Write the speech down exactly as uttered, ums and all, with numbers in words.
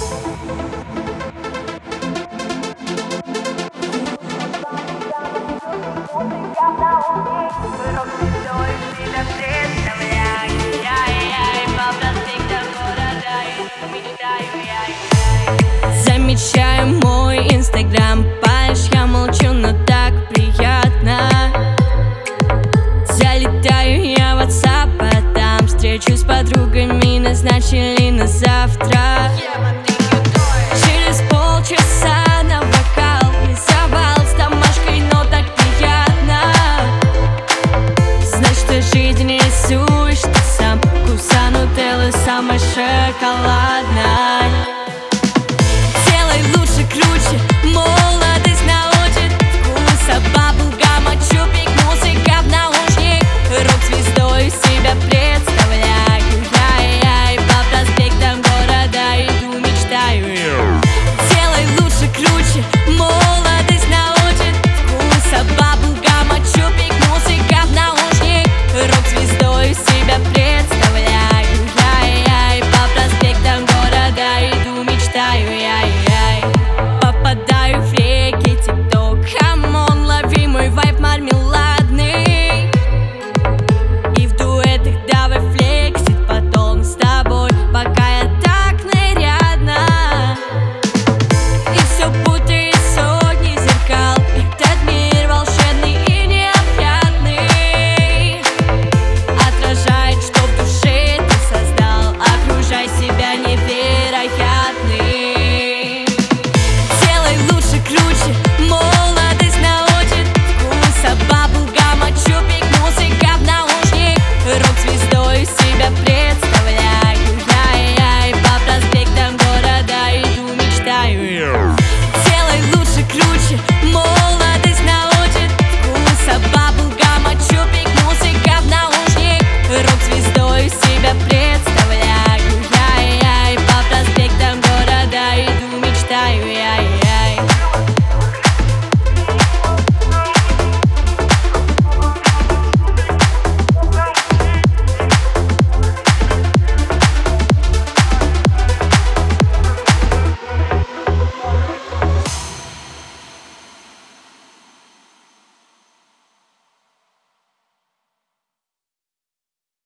Замечаю мой инстаграм, палишь, я молчу, но так приятно. Залетаю я в WhatsApp, а там встречу с подругами назначили на завтра. Через полчаса на вокал и завал с домашкой, но так приятно. Значит, ты жизнь рисуешь ты сам, вкуса нутеллы самая шоколадная.